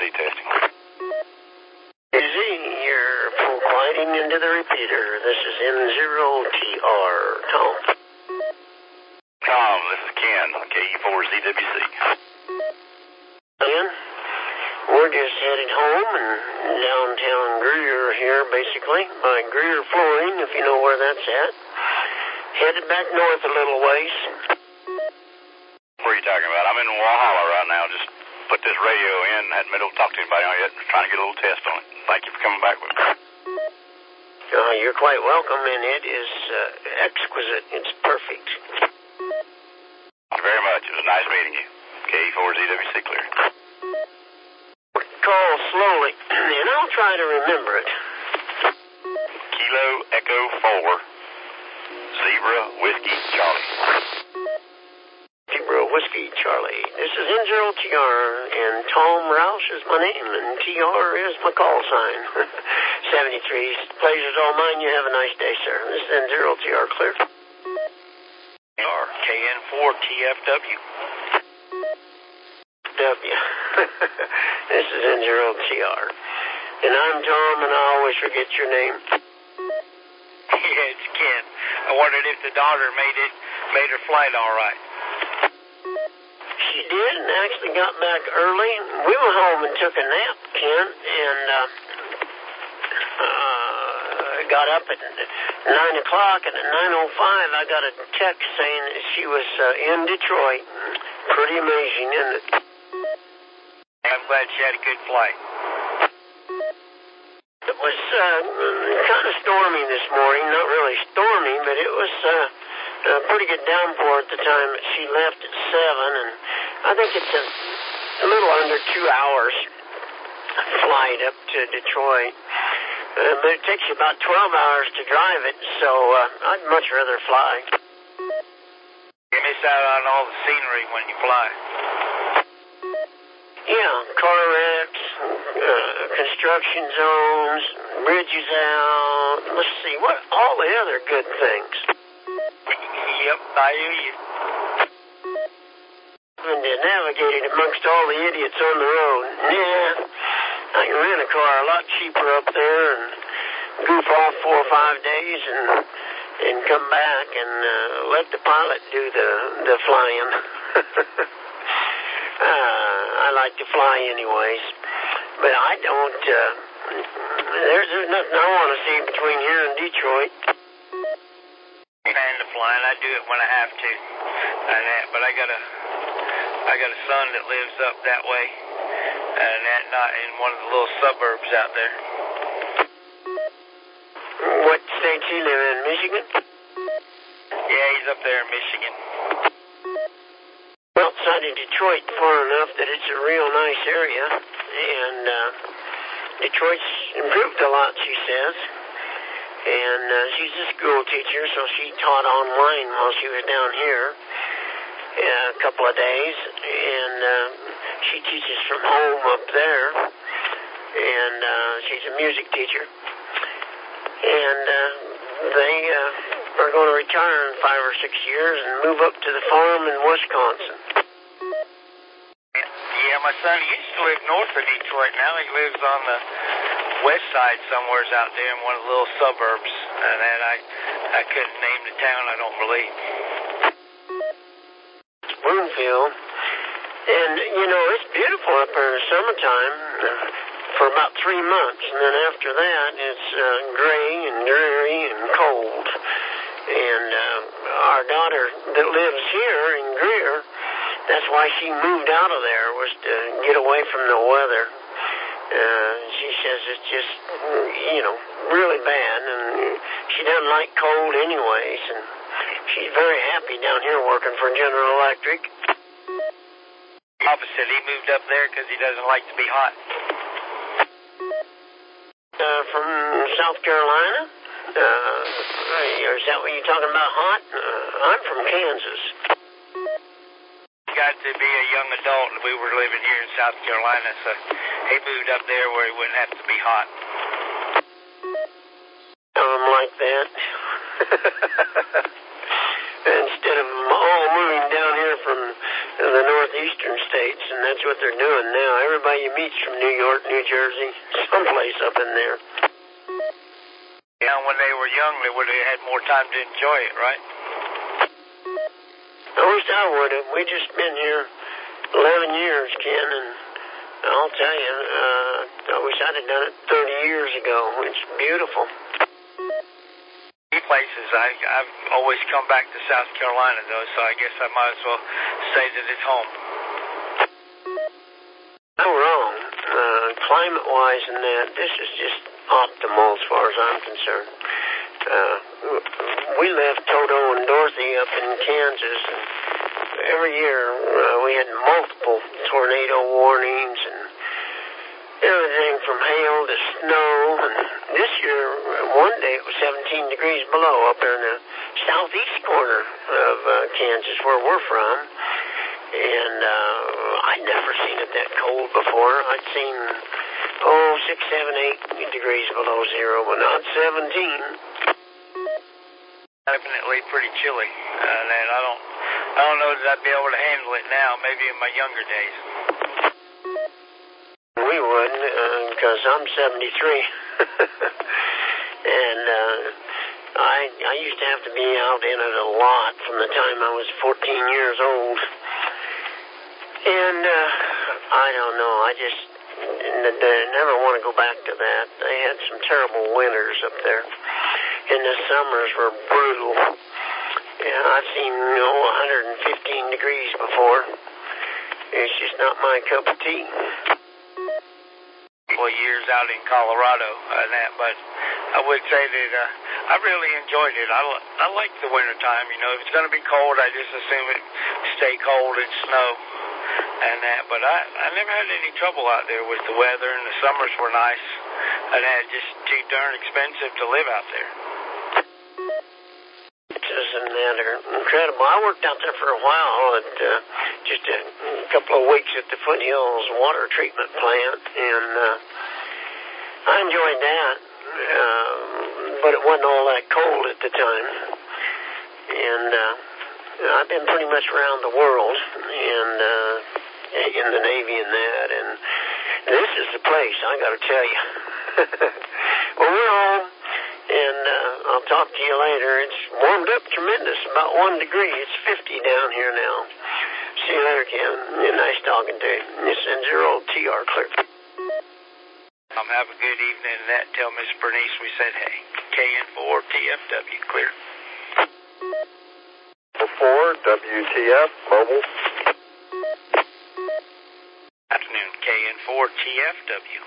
testing. Easy, you're quieting into the repeater. This is N0TR. Tom. Tom, this is Ken, KE4ZWC. Ken, we're just headed home and downtown Greer here, basically, by Greer Flooring, if you know where that's at. Headed back north a little ways. What are you talking about? I'm in Walhalla right now. Just put this radio in. Hadn't been able to talk to anybody on it yet. Just trying to get a little test on it. Thank you for coming back with me. You're quite welcome, and it is exquisite. It's perfect. Thank you very much. It was nice meeting you. KE4ZWC clear. Call slowly, and I'll try to remember it. Kilo Echo 4. Zebra Whiskey Charlie. Zebra Whiskey Charlie. This is N0TR, and Tom Roush is my name, and TR is my call sign. 73. Pleasure's all mine. You have a nice day, sir. This is N0TR clear. KN4TFW. W. This is N0TR. And I'm Tom, and I always forget your name. Yeah, it's Ken. I wondered if the daughter made her flight all right. She did, and actually got back early. We went home and took a nap, Ken, and got up at 9 o'clock, and at 9:05 I got a text saying that she was in Detroit. Pretty amazing, isn't it? I'm glad she had a good flight. It was kind of stormy this morning. Not really stormy, but it was a pretty good downpour at the time that she left at 7, and I think it's a little under 2 hours flight up to Detroit. But it takes you about 12 hours to drive it, so I'd much rather fly. You miss out on all the scenery when you fly. Yeah, car wrecks, construction zones, bridges out. Let's see, what all the other good things. Yep, I hear you. And navigating amongst all the idiots on the road. Yeah, I can rent a car a lot cheaper up there and goof off 4 or 5 days and come back and let the pilot do the flying. I like to fly anyways, but I don't, there's nothing I want to see between here and Detroit. Fan to flying, I do it when I have to, but I got a son that lives up that way, and not in one of the little suburbs out there. What state do you live in, Michigan? Yeah, he's up there in Michigan. Outside of Detroit far enough that it's a real nice area, and Detroit's improved a lot, she says. And she's a school teacher, so she taught online while she was down here a couple of days, and she teaches from home up there, and she's a music teacher. And they are going to retire in 5 or 6 years and move up to the farm in Wisconsin. Yeah, my son used to live north of Detroit. Now he lives on the west side somewheres out there in one of the little suburbs. And then I couldn't name the town, I don't believe. Broomfield. And, you know, it's beautiful up there in the summertime for about 3 months. And then after that, it's gray and dreary and cold. And our daughter that lives here in Greer, that's why she moved out of there, was to get away from the weather. She says it's just, you know, really bad, and she doesn't like cold anyways, and she's very happy down here working for General Electric. Opposite, he moved up there because he doesn't like to be hot. From South Carolina? Is that what you're talking about, hot? I'm from Kansas. Got to be a young adult, and we were living here in South Carolina, so he moved up there where he wouldn't have to be hot. I'm like that. Instead of all moving down here from the the northeastern states, and that's what they're doing now. Everybody you meet's from New York, New Jersey, someplace up in there. Yeah, when they were young, they would have had more time to enjoy it, right? I wish I would have. We just been here 11 years, Ken, and I'll tell you, I wish I'd have done it 30 years ago. It's beautiful. Places. I've always come back to South Carolina, though, so I guess I might as well say that it's home. No wrong. Climate-wise and that, this is just optimal as far as I'm concerned. We left Toto and Dorothy up in Kansas, and every year we had multiple tornado warnings and everything from hail to snow. And this year, one day it was 17 degrees below up there in the southeast corner of Kansas, where we're from. And I'd never seen it that cold before. I'd seen, 6, 7, 8 degrees below zero, but not 17. Definitely pretty chilly. And I don't know that I'd be able to handle it now, maybe in my younger days. We wouldn't, because I'm 73. And I used to have to be out in it a lot from the time I was 14 years old. And I don't know, I just never want to go back to that. They had some terrible winters up there, and the summers were brutal. And I've seen 115 degrees before. It's just not my cup of tea. Years out in Colorado and that, but I would say that I really enjoyed it. I like the winter time. If it's going to be cold, I just assume it stay cold and snow and that. But I never had any trouble out there with the weather, and the summers were nice, and it's just too darn expensive to live out there. Isn't that incredible? I worked out there for a while at just a couple of weeks at the Foothills Water Treatment Plant, and I enjoyed that, but it wasn't all that cold at the time. And I've been pretty much around the world, and in the Navy and that, and this is the place, I got to tell you. Well, we're home. And I'll talk to you later. It's warmed up tremendous, about 1 degree. It's 50 down here now. See you later, Ken. Nice talking to you. This is your old TR clear. Have a good evening. And that tell Miss Bernice we said hey. KN4 TFW clear. 4 WTF mobile. Afternoon, KN4 TFW.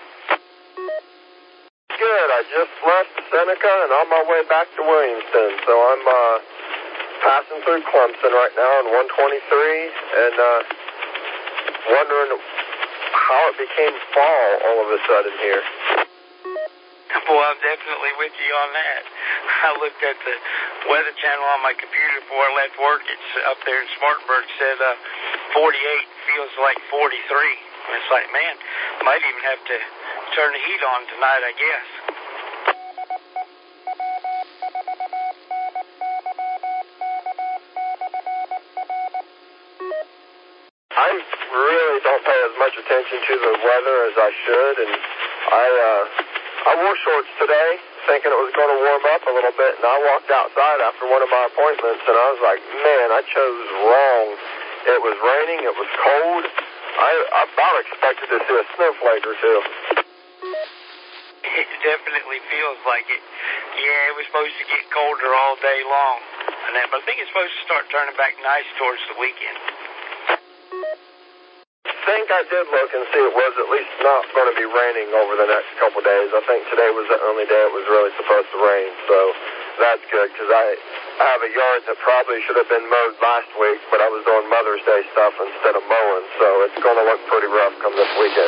Good. I just left Seneca and on my way back to Williamston. So I'm passing through Clemson right now on 123 and wondering how it became fall all of a sudden here. Well, I'm definitely with you on that. I looked at the Weather Channel on my computer before I left work. It's up there in Spartanburg. Said 48 feels like 43. And it's like, man, might even have to turn the heat on tonight, I guess. I really don't pay as much attention to the weather as I should, and I wore shorts today thinking it was going to warm up a little bit, and I walked outside after one of my appointments, and I was like, man, I chose wrong. It was raining, it was cold. I about expected to see a snowflake or two. It definitely feels like it. Yeah, it was supposed to get colder all day long. But I think it's supposed to start turning back nice towards the weekend. I think I did look and see it was at least not going to be raining over the next couple of days. I think today was the only day it was really supposed to rain, so that's good because I have a yard that probably should have been mowed last week, but I was doing Mother's Day stuff instead of mowing, so it's going to look pretty rough come this weekend.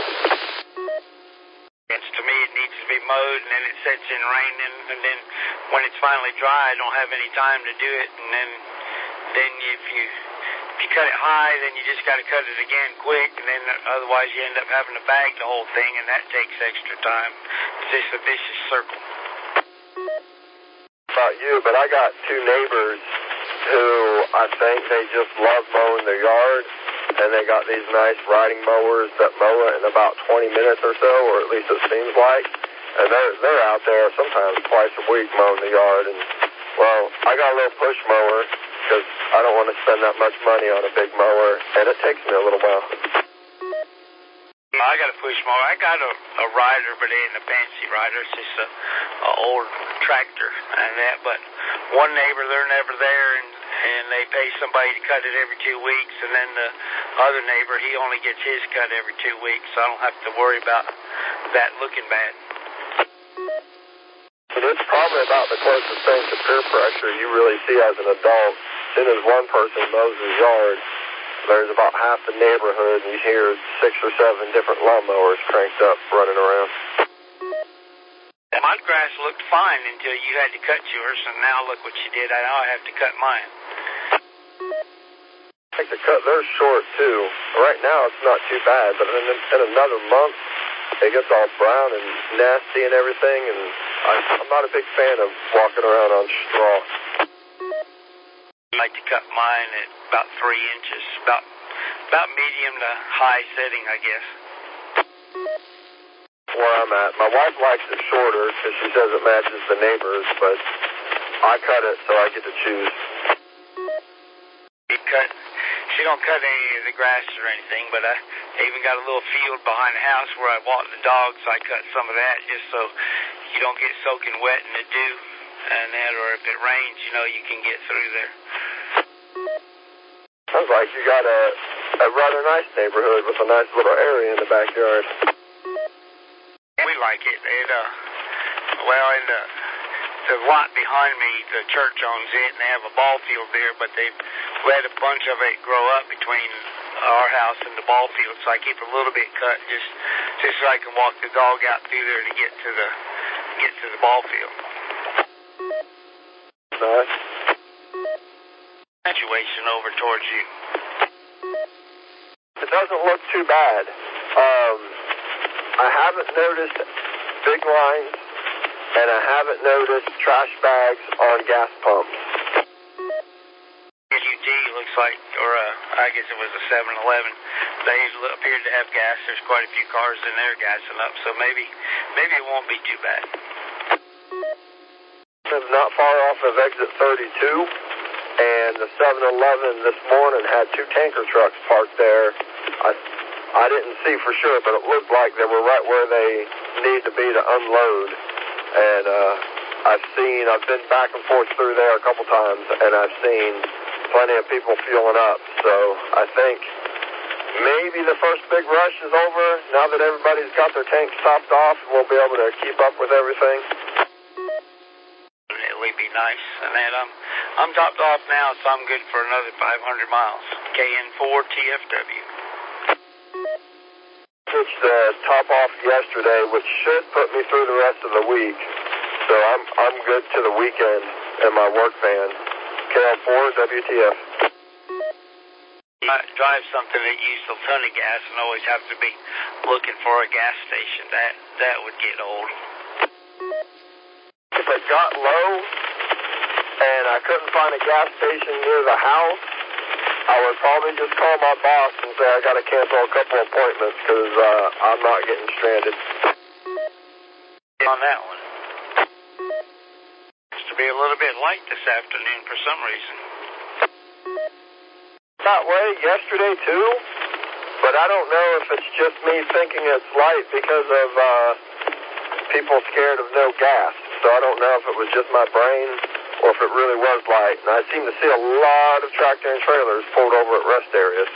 To me, it needs to be mowed, and then it sets in raining, and then when it's finally dry, I don't have any time to do it, and then if you cut it high, then you just got to cut it again quick, and then otherwise you end up having to bag the whole thing, and that takes extra time. It's just a vicious circle. About you, but I got two neighbors who I think they just love mowing their yard, and they got these nice riding mowers that mow it in about 20 minutes or so, or at least it seems like. And they're out there sometimes twice a week mowing the yard. And, well, I got a little push mower because I don't want to spend that much money on a big mower, and it takes me a little while. I got a push mower. I got a rider, but it ain't a fancy rider. It's just a old tractor and that. But one neighbor, they're never there, and they pay somebody to cut it every 2 weeks. And then the other neighbor, he only gets his cut every 2 weeks, so I don't have to worry about that looking bad. And it's probably about the closest thing to peer pressure you really see as an adult. As soon as one person mows his yard, there's about half the neighborhood, and you hear 6 or 7 different lawnmowers cranked up running around. My grass looked fine until you had to cut yours, and now look what you did. Now I have to cut mine. I think to cut theirs short, too. Right now, it's not too bad, but in another month, it gets all brown and nasty and everything, and I'm not a big fan of walking around on straw. I like to cut mine at about 3 inches, about medium to high setting, I guess. Where I'm at, my wife likes it shorter because she says it matches the neighbors, but I cut it so I get to choose. She don't cut any of the grass or anything, but I even got a little field behind the house where I walk the dogs. I cut some of that just so you don't get soaking wet in the dew and that, or if it rains, you can get through there. Sounds like you got a rather nice neighborhood with a nice little area in the backyard. We like it. The lot behind me, the church owns it, and they have a ball field there, but they've let a bunch of it grow up between our house and the ball field, so I keep a little bit cut just so I can walk the dog out through there to get to the ball field. Nice. Situation over towards you. It doesn't look too bad. I haven't noticed big lines, and I haven't noticed trash bags on gas pumps. UT looks like, or I guess it was a 7-Eleven. They appeared to have gas. There's quite a few cars in there gassing up, so maybe it won't be too bad. It's not far off of exit 32, and the 7-Eleven this morning had 2 tanker trucks parked there. I didn't see for sure, but it looked like they were right where they need to be to unload. And I've been back and forth through there a couple times, and I've seen plenty of people fueling up. So I think maybe the first big rush is over now that everybody's got their tanks topped off, and we'll be able to keep up with everything. It would be nice. And then I'm topped off now, so I'm good for another 500 miles. KN4 TFW. Pitched the top off yesterday, which should put me through the rest of the week. So I'm good to the weekend in my work van. KL4 WTF. I drive something that uses a ton of gas and always have to be looking for a gas station. That would get old. If it got low and I couldn't find a gas station near the house, I would probably just call my boss and say I got to cancel a couple appointments because I'm not getting stranded. On that one. It's to be a little bit light this afternoon for some reason. That way yesterday too, but I don't know if it's just me thinking it's light because of people scared of no gas. So I don't know if it was just my brain or if it really was light. And I seem to see a lot of tractor and trailers pulled over at rest areas.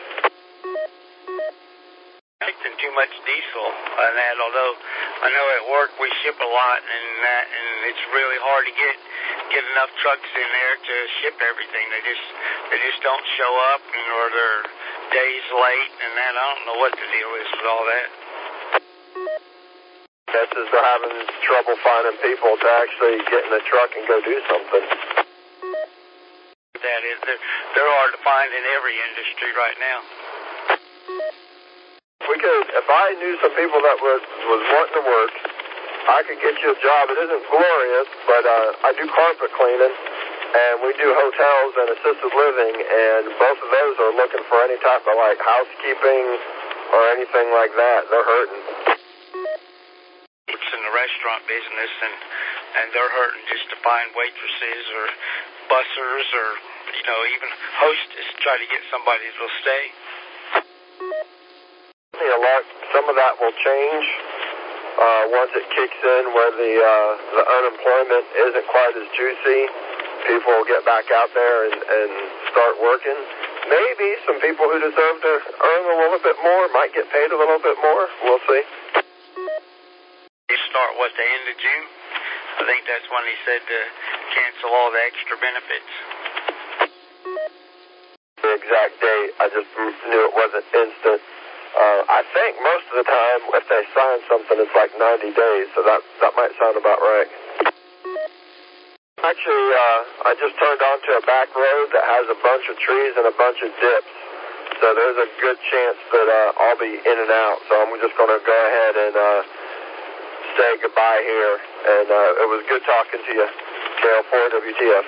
Wasting too much diesel on that, although I know at work we ship a lot and it's really hard to get enough trucks in there to ship everything. They just don't show up, or they're days late and that. I don't know what the deal is with all that. Guess is they're having trouble finding people to actually get in the truck and go do something. That is, they're hard to find in every industry right now. If I knew some people that was wanting to work, I could get you a job. It isn't glorious, but I do carpet cleaning, and we do hotels and assisted living, and both of those are looking for any type of like housekeeping or anything like that. They're hurting. It's in the restaurant business, and they're hurting just to find waitresses or bussers or, you know, even hostess, try to get somebody that'll stay. Some of that will change once it kicks in, where the unemployment isn't quite as juicy. People will get back out there and start working. Maybe some people who deserve to earn a little bit more might get paid a little bit more. We'll see. You start, what, the end of June? I think that's when he said to cancel all the extra benefits. The exact date, I just knew it wasn't instant. I think most of the time, if they sign something, it's like 90 days, so that might sound about right. Actually, I just turned onto a back road that has a bunch of trees and a bunch of dips, so there's a good chance that I'll be in and out, so I'm just going to go ahead and say goodbye here, and it was good talking to you, KL4 WTF.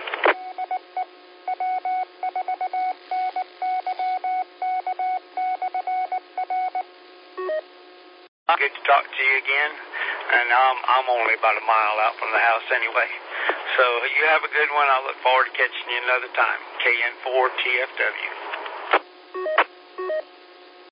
Good to talk to you again, and I'm only about a mile out from the house anyway. So you have a good one. I look forward to catching you another time. KN4 TFW.